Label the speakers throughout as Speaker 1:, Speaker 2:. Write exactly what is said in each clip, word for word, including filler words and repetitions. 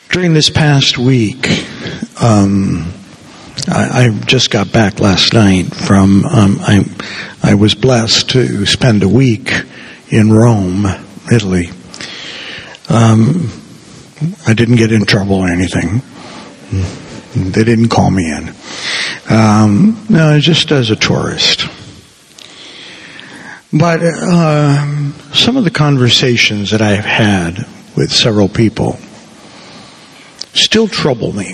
Speaker 1: During this past week, um, I, I just got back last night from, um, I, I was blessed to spend a week in Rome, Italy. Um, I didn't get in trouble or anything. They didn't call me in. Um, no, just as a tourist. But uh, some of the conversations that I've had with several people still trouble me.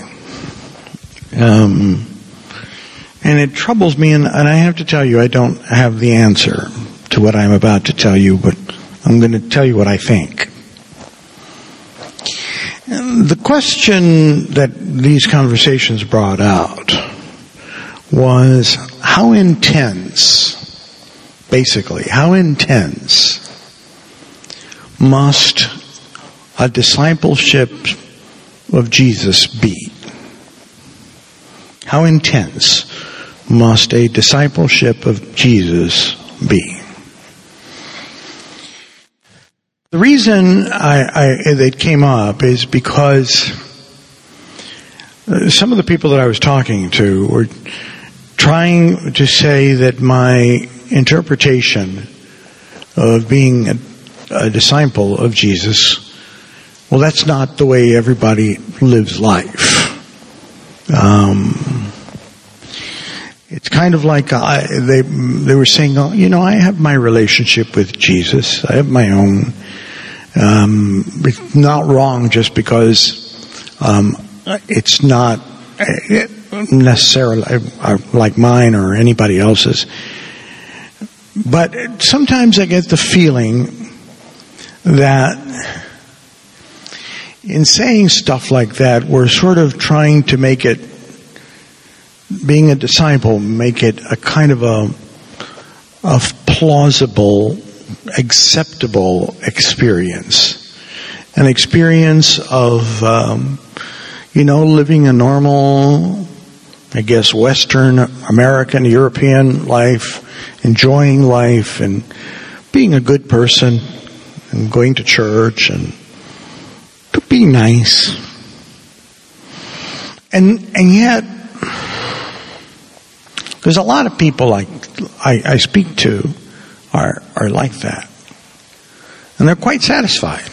Speaker 1: Um, and it troubles me, and, and I have to tell you, I don't have the answer to what I'm about to tell you, but I'm going to tell you what I think. And the question that these conversations brought out was how intense, basically, how intense must a discipleship of Jesus be? How intense must a discipleship of Jesus be? The reason I, I, it came up is because some of the people that I was talking to were trying to say that my interpretation of being a, a disciple of Jesus, well, that's not the way everybody lives life. Um, it's kind of like I, they they were saying, oh, you know, I have my relationship with Jesus. I have my own. Um, it's not wrong just because um, it's not necessarily like mine or anybody else's. But sometimes I get the feeling that in saying stuff like that, we're sort of trying to make it, being a disciple, make it a kind of a, a plausible, acceptable experience. An experience of, um, you know, living a normal, I guess, Western, American, European life, enjoying life and being a good person and going to church and to be nice. And and yet, there's a lot of people like I, I speak to are are like that. And they're quite satisfied.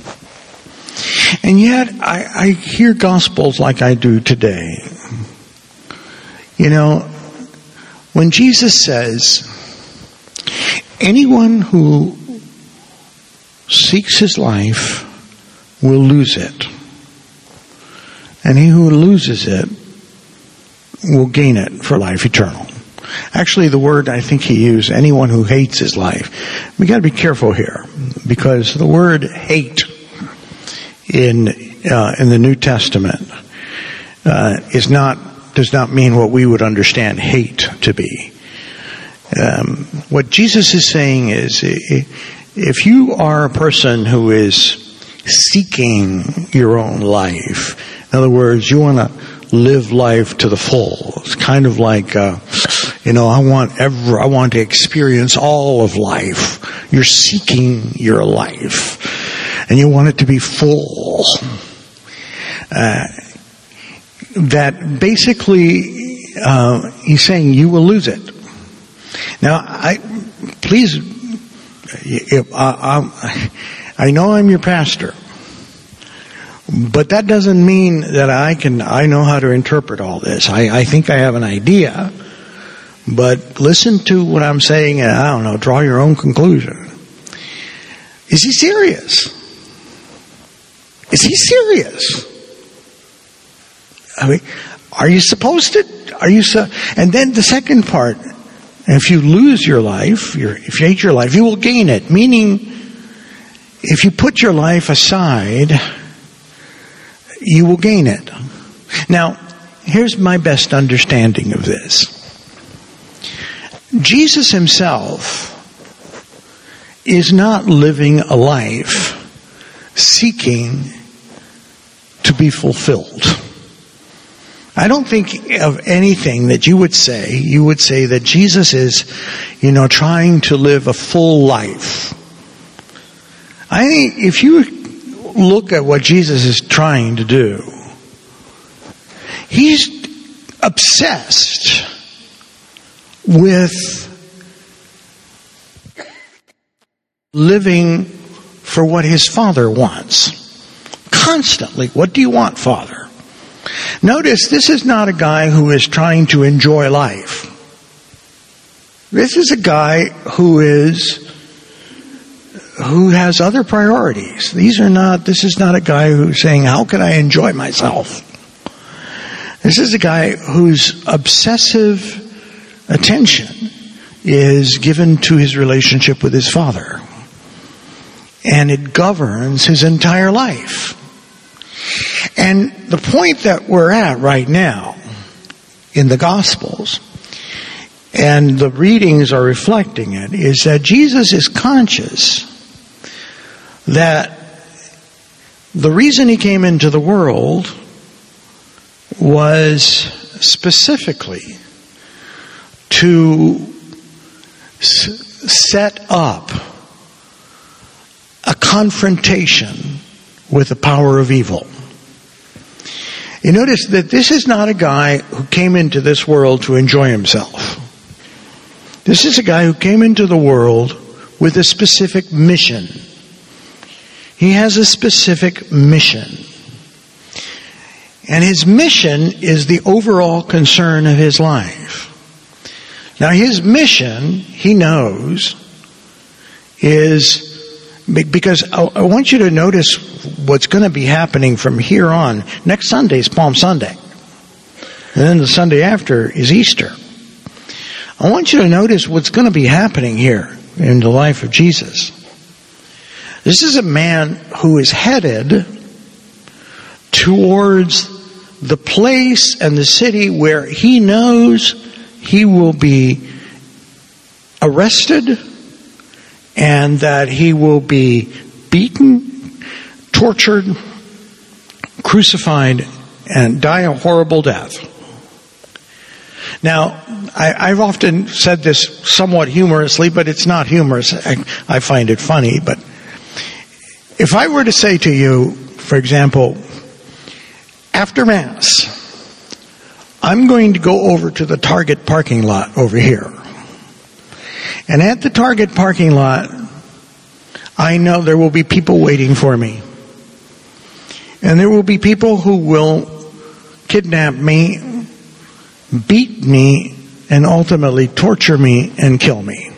Speaker 1: And yet, I, I hear gospels like I do today. You know, when Jesus says, anyone who seeks his life will lose it. And he who loses it will gain it for life eternal. Actually, the word I think he used, anyone who hates his life. We got to be careful here, because the word hate in uh, in the New Testament uh, is not does not mean what we would understand hate to be. Um, what Jesus is saying is, if you are a person who is seeking your own life, in other words, you want to live life to the full. It's kind of like, uh, you know, I want ever, I want to experience all of life. You're seeking your life, and you want it to be full. Uh, that basically, uh, he's saying you will lose it. Now, I please, if, uh, I, I know I'm your pastor, but that doesn't mean that I can. I know how to interpret all this. I, I think I have an idea, but listen to what I'm saying, and I don't know. Draw your own conclusion. Is he serious? Is he serious? I mean, are you supposed to? Are you so? And then the second part. If you lose your life, if you hate your life, you will gain it. Meaning, if you put your life aside, you will gain it. Now, here's my best understanding of this. Jesus himself is not living a life seeking to be fulfilled. I don't think of anything that you would say, you would say that Jesus is, you know, trying to live a full life. I think if you look at what Jesus is trying to do, he's obsessed with living for what his Father wants. Constantly, what do you want, Father? Notice, this is not a guy who is trying to enjoy life. This is a guy who is, who has other priorities. These are not, this is not a guy who's saying, how can I enjoy myself? This is a guy whose obsessive attention is given to his relationship with his Father. And it governs his entire life. And the point that we're at right now in the Gospels, and the readings are reflecting it, is that Jesus is conscious that the reason he came into the world was specifically to s- set up a confrontation with the power of evil. You notice that this is not a guy who came into this world to enjoy himself. This is a guy who came into the world with a specific mission. He has a specific mission. And his mission is the overall concern of his life. Now his mission, he knows, is, because I want you to notice what's going to be happening from here on. Next Sunday is Palm Sunday. And then the Sunday after is Easter. I want you to notice what's going to be happening here in the life of Jesus. This is a man who is headed towards the place and the city where he knows he will be arrested and that he will be beaten, tortured, crucified, and die a horrible death. Now, I, I've often said this somewhat humorously, but it's not humorous. I, I find it funny. But if I were to say to you, for example, after Mass, I'm going to go over to the Target parking lot over here. And at the Target parking lot, I know there will be people waiting for me. And there will be people who will kidnap me, beat me, and ultimately torture me and kill me.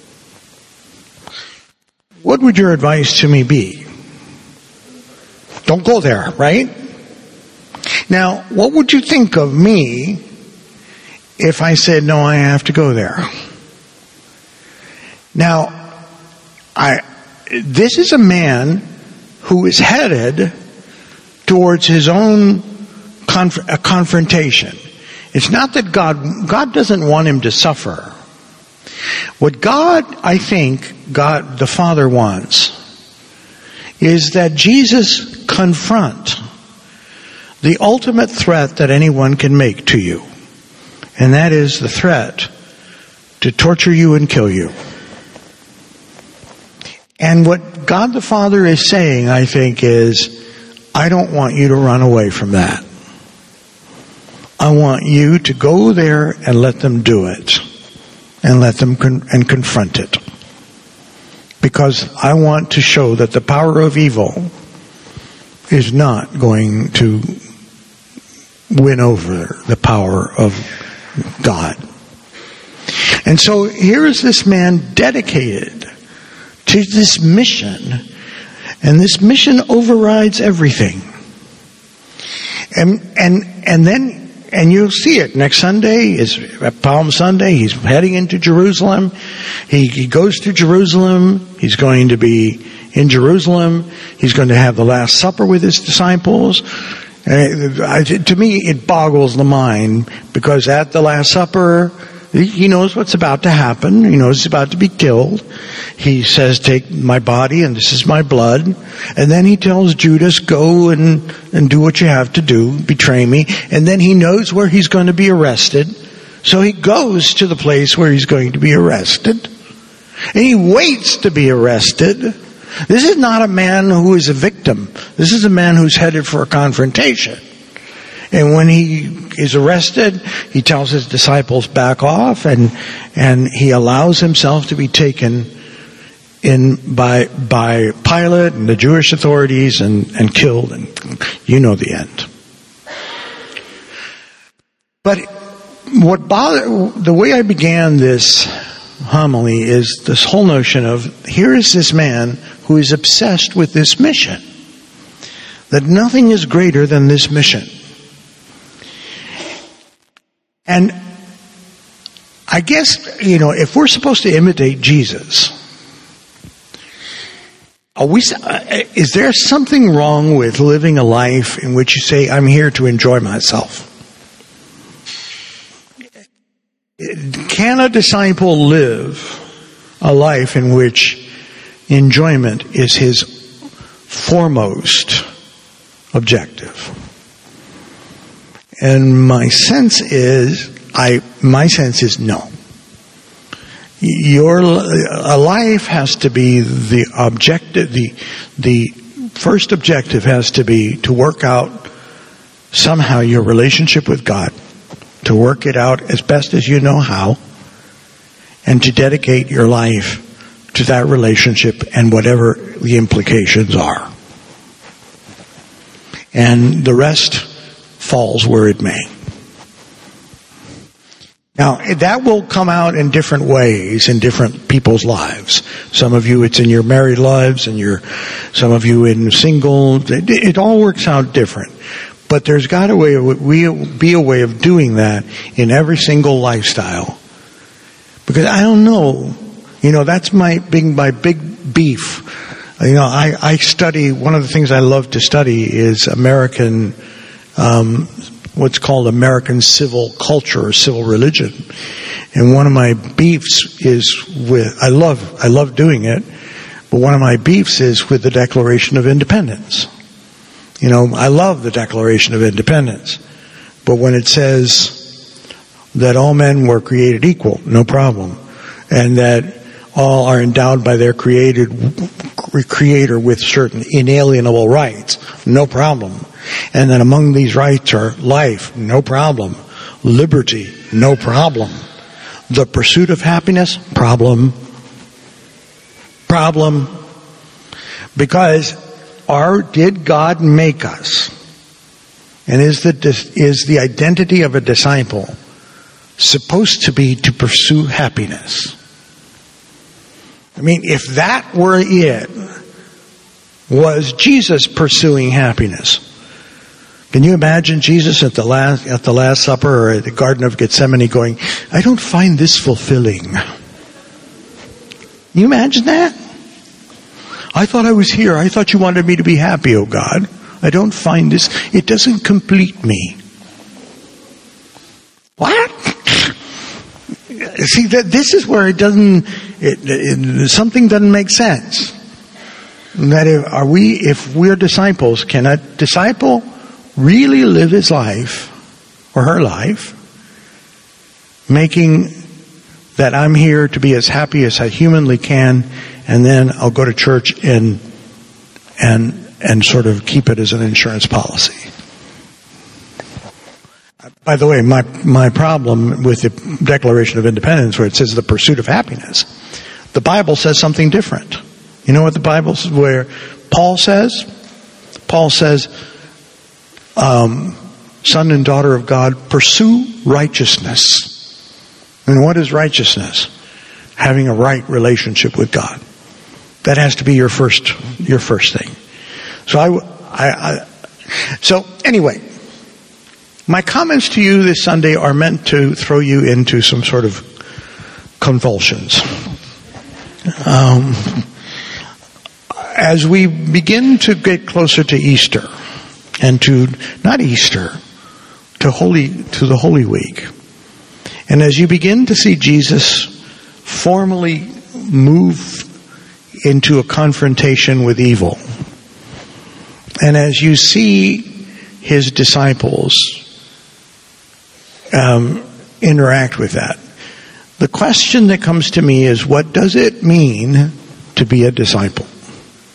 Speaker 1: What would your advice to me be? Don't go there, right? Now, what would you think of me if I said, no, I have to go there? Now, I, this is a man who is headed towards his own conf- a confrontation. It's not that God, God doesn't want him to suffer. What God, I think, God the Father wants is that Jesus confront the ultimate threat that anyone can make to you. And that is the threat to torture you and kill you. And what God the Father is saying, I think, is, I don't want you to run away from that. I want you to go there and let them do it. And let them con- and confront it. Because I want to show that the power of evil is not going to win over the power of God. And so here is this man dedicated to this mission, and this mission overrides everything. And and and then and you'll see it next Sunday is Palm Sunday. He's heading into Jerusalem. He, he goes to Jerusalem. He's going to be in Jerusalem. He's going to have the Last Supper with his disciples. Uh, to me, it boggles the mind, because at the Last Supper, he knows what's about to happen. He knows he's about to be killed. He says, take my body and this is my blood. And then he tells Judas, go and, and do what you have to do, betray me. And then he knows where he's going to be arrested. So he goes to the place where he's going to be arrested. And he waits to be arrested This is not a man who is a victim. This is a man who's headed for a confrontation. And when he is arrested, he tells his disciples back off, and and he allows himself to be taken in by by Pilate and the Jewish authorities and, and killed, and you know the end. But what bothered, the way I began this homily is this whole notion of, here is this man who is obsessed with this mission. That nothing is greater than this mission. And I guess, you know, if we're supposed to imitate Jesus, are we, is there something wrong with living a life in which you say, I'm here to enjoy myself? Can a disciple live a life in which enjoyment is his foremost objective? And my sense is, I my sense is no. Your a life has to be the objective. The the first objective has to be to work out somehow your relationship with God, to work it out as best as you know how, and to dedicate your life to that relationship and whatever the implications are. And the rest falls where it may. Now, that will come out in different ways in different people's lives. Some of you, it's in your married lives, and your, some of you in single. It, it all works out different. But there's got to be a way of doing that in every single lifestyle. Because I don't know, you know, that's my big, my big beef. You know, I, I study, one of the things I love to study is American, um, what's called American civil culture or civil religion. And one of my beefs is with, I love, I love doing it, but one of my beefs is with the Declaration of Independence. You know, I love the Declaration of Independence, but when it says that all men were created equal, no problem, and that all are endowed by their created creator with certain inalienable rights, no problem, and that among these rights are life, no problem, liberty, no problem, the pursuit of happiness, problem, problem, because Or did God make us? And is the is the identity of a disciple supposed to be to pursue happiness? I mean, if that were it, was Jesus pursuing happiness? Can you imagine Jesus at the last at the Last Supper or at the Garden of Gethsemane going, I don't find this fulfilling? Can you imagine that? I thought I was here. I thought you wanted me to be happy, oh God. I don't find this. It doesn't complete me. What? See, that this is where it doesn't, it, it, something doesn't make sense. That if, are we, if we're disciples, can a disciple really live his life or her life making that I'm here to be as happy as I humanly can, and then I'll go to church and and and sort of keep it as an insurance policy? By the way, my my problem with the Declaration of Independence, where it says the pursuit of happiness, the Bible says something different. You know what the Bible says? Where Paul says, Paul says, um, son and daughter of God, pursue righteousness. And what is righteousness? Having a right relationship with God. That has to be your first, your first thing. So I, I, I, so anyway, my comments to you this Sunday are meant to throw you into some sort of convulsions. Um, as we begin to get closer to Easter, and to, not Easter, to Holy, to the Holy Week, and as you begin to see Jesus formally move into a confrontation with evil, and as you see his disciples um, interact with that, the question that comes to me is, what does it mean to be a disciple?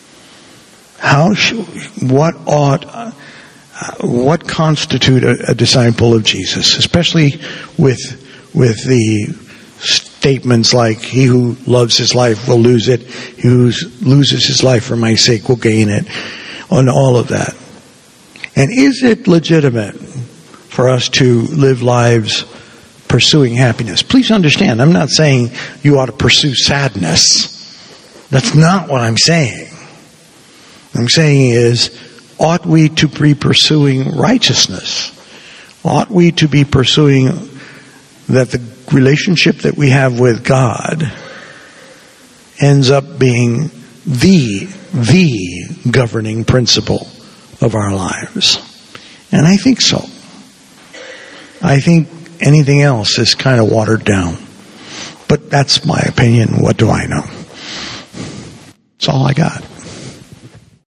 Speaker 1: How should, what ought, uh, what constitute a, a disciple of Jesus, especially with with the statements like, he who loves his life will lose it, he who loses his life for my sake will gain it, on all of that. And is it legitimate for us to live lives pursuing happiness? Please understand, I'm not saying you ought to pursue sadness. That's not what I'm saying. What I'm saying is, ought we to be pursuing righteousness? Ought we to be pursuing that the relationship that we have with God ends up being the, the governing principle of our lives? And I think so. I think anything else is kind of watered down. But that's my opinion. What do I know? That's all I got.